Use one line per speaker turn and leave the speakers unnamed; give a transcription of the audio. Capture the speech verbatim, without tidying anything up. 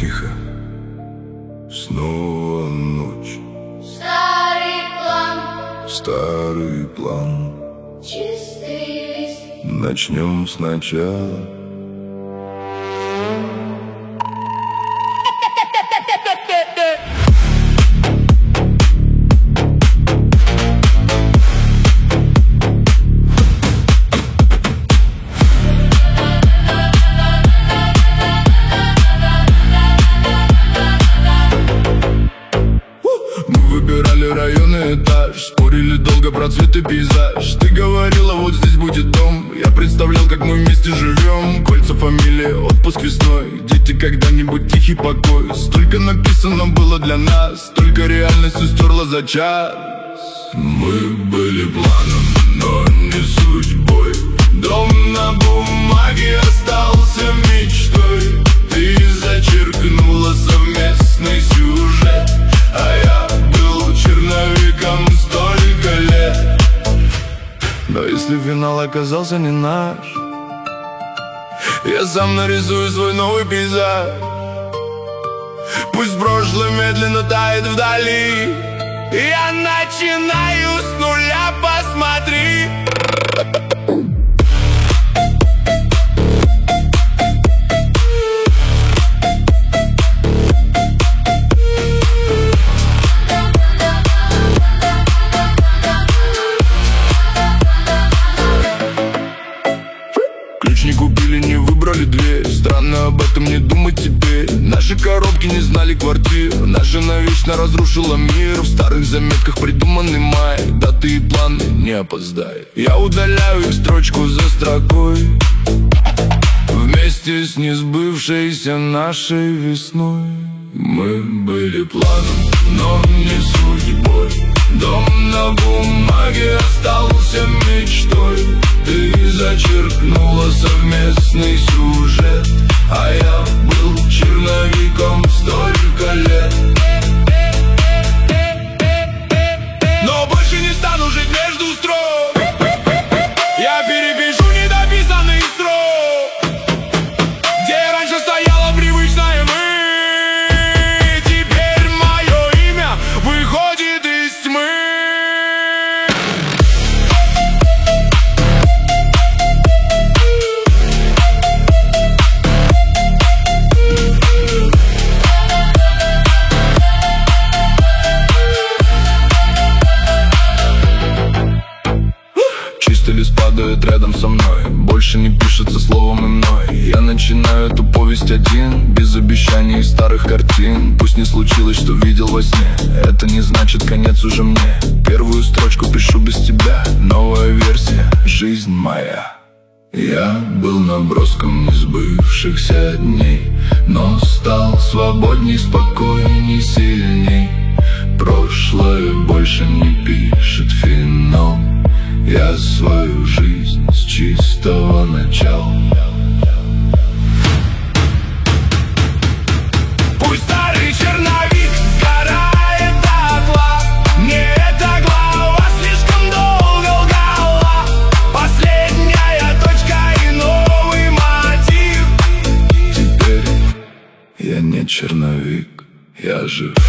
тихо, снова ночь.
Старый план,
Старый план,
чистый лист.
начнем сначала. Выбирали район и этаж, спорили долго про цвет и пейзаж. Ты говорила, вот здесь будет дом. Я представлял, как мы вместе живем. Кольца, фамилии, отпуск весной. Дети, когда-нибудь тихий покой. Столько написано было для нас, столько реальностью стерла за час. Мы были планом, но не судьбой. Дом на бумаге остался мечтой. Ты зачеркнула совместный сюжет, а я был черновиком столько лет. Но если финал оказался не наш, я сам нарисую свой новый пейзаж. Пусть прошлое медленно тает вдали, я начинаю с нуля, посмотри. Ключ не купили, не выбрали дверь. Странно об этом не думать теперь. Наши коробки не знали квартир. Наша навечно разрушила мир. В старых заметках придуманный май. Даты и планы, не опоздай. Я удаляю их строчку за строкой, вместе с несбывшейся нашей весной. Мы были планом, но не судьбой. Дом на бумаге остался мечтой. Ты зачеркнула совместный сюжет, а я был черновиком столько лет. Но больше не стану жить между строк. Я перепишу недописанный срок, где раньше стояла привычная мы. Теперь мое имя выходит из тьмы. Чистый лист падает рядом со мной, больше не пишется словом и мной. Я начинаю эту повесть один, без обещаний и старых картин. Пусть не случилось, что видел во сне, это не значит конец уже мне. Первую строчку пишу без тебя, новая версия, жизнь моя. Я был наброском несбывшихся дней, но стал свободней, спокойней, сильней. Прошлое больше не пишет финал. Я свою жизнь с чистого начала. Пусть старый черновик сгорает дотла, мне эта глава слишком долго лгала. Последняя точка и новый мотив. Теперь я не черновик, я жив.